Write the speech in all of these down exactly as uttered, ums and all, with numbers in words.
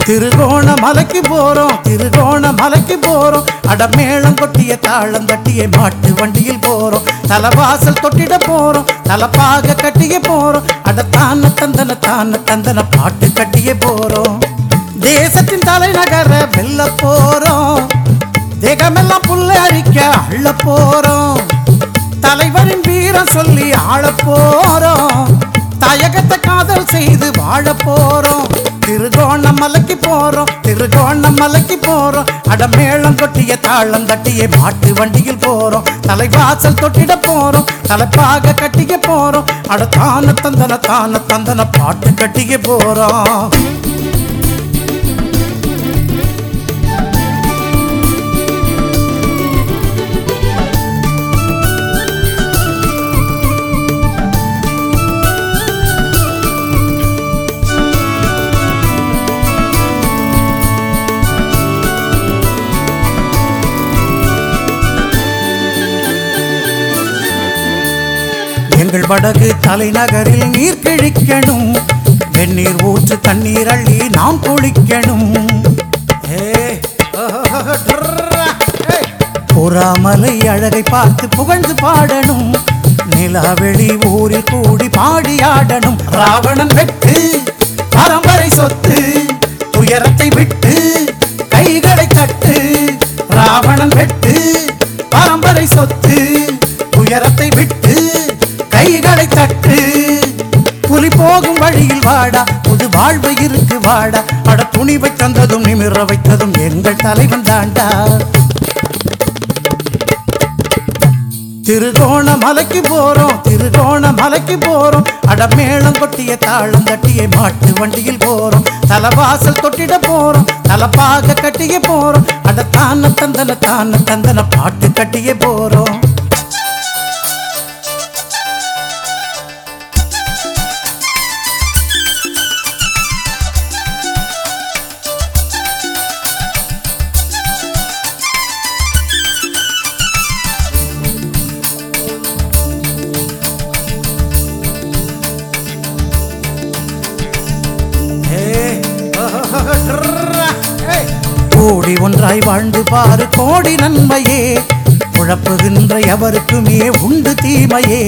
திருகோணமலைக்கு போறோம் திருகோணமலைக்கு போறோம் அடமேளம் கொட்டிய தாளம் தட்டிய மாட்டு வண்டியில் போறோம் தலவாசல் தொட்டிட போறோம் தலப்பாக கட்டிய போறோம் அட தான தந்தன தான தந்தன பாட்டு கட்டிய போறோம் தேசத்தின் தலைநகர வெல்ல போறோம் தேகமெல்லாம் புல்ல அழிக்க அள்ள போறோம் தலைவரின் வீரம் சொல்லி ஆள போறோம் தாயகத்தை காதல் செய்து வாழ போறோம் திருகோணமலைக்கு போறோம் திருகோணமலைக்கு போறோம் அடமேளம் கொட்டிய தாளம் தட்டிய மாட்டு வண்டியில் போறோம் தலைவாசல் தொட்டிட போறோம் தலைப்பாக கட்டிய போறோம் அட தான தந்தன தான தந்தன பாட்டு கட்டிய போறோம் எங்கள் வடகு தலைநகரில் நீர் கிழிக்கணும் வெந்நீர் ஊற்று தண்ணீர் அள்ளி நாம் குளிக்கணும் புறாமலை அழகை பார்த்து புகழ்ந்து பாடணும் நிலாவெளி ஊரில் கூடி பாடியாடணும் ராவணன் வெட்டு பரம்பரை சொத்து துயரத்தை விட்டு கைகளை தட்டு ராவணன் வெட்டு பரம்பரை சொத்து துயரத்தை விட்டு கைகளை தட்டு புலி போகும் வழியில் வாடா புது வாழ்வு இருக்கு வாடா அட துணிவை தந்ததும் நிமிர வைத்ததும் எங்கள் தலைவன் தாண்டா திருகோணமலைக்கு போறோம் திருகோணமலைக்கு போறோம் அடமேளம் கொட்டிய தாளம் தட்டிய மாட்டு வண்டியில் போறோம் தலவாசல் தொட்டிட போறோம் தலப்பாக கட்டிய போறோம் அட தான தந்தன தான தந்தன பாட்டு கட்டிய போறோம் கோடி ஒன்றாய் வாழ்ந்து பாரு கோடி நன்மையே குழப்புகின்ற எவருக்குமே உண்டு தீமையே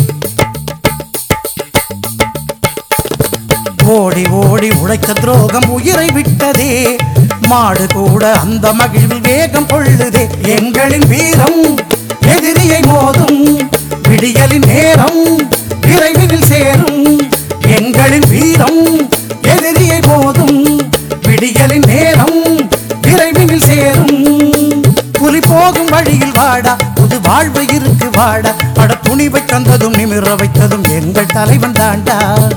ஓடி ஓடி உழைத்த துரோகம் உயிரை விட்டதே மாடு கூட அந்த மகிழ்வில் வேகம் கொள்ளுதே எங்களின் வீரம் எதிரியை மோதும் விடியலின் நேரம் விரைவில் சேரும் எங்களின் வீரம் எதிரியை மோதும் விடியலின் நேரம் விரைவில் சேரும் புலி போகும் வழியில் வாடா புது வாழ்வு இருக்கு வாடா அட துணிவை தந்ததும் நிமிர வைத்ததும் எங்கள் தலைவன் தாண்டா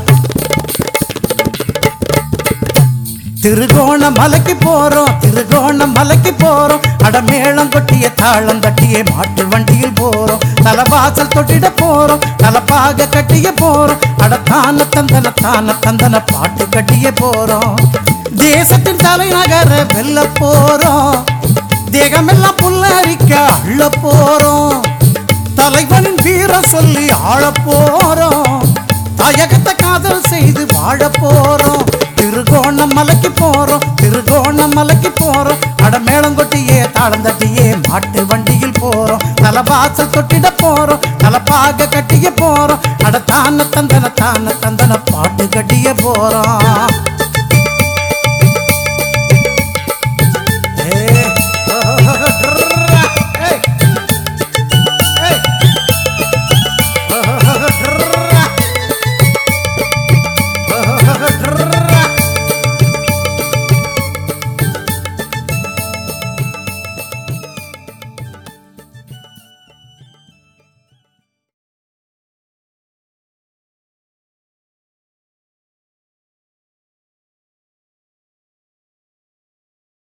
திருகோணமலைக்கு போறோம் திருகோணமலைக்கு போறோம் அடமேளம் கொட்டிய தாளம் தட்டிய மாட்டு வண்டியில் போறோம் தலவாசல் தொட்டிட போறோம் தலப்பாக கட்டிய போறோம் அட தான தந்தன தான தந்தன பாட்டு கட்டிய போறோம் தேசத்தின் தலைநகர வெல்ல போறோம் தேகமெல்லாம் புல்லரிக்க அள்ள போறோம் தலைவனின் வீரம் சொல்லி ஆள போறோம் தாயகத்தை காதல் செய்து வாழ போறோம் திருகோணமலைக்கு போறோம் திருகோணமலைக்கு போறோம் அடமேளம் கொட்டியே தாளம் தட்டியே மாட்டு வண்டியில் போறோம் தலவாசல் தொட்டிட போறோம் தலப்பாக கட்டிய போறோம் அட தான தந்தன தான தந்தன பாட்டு கட்டிய போறோம்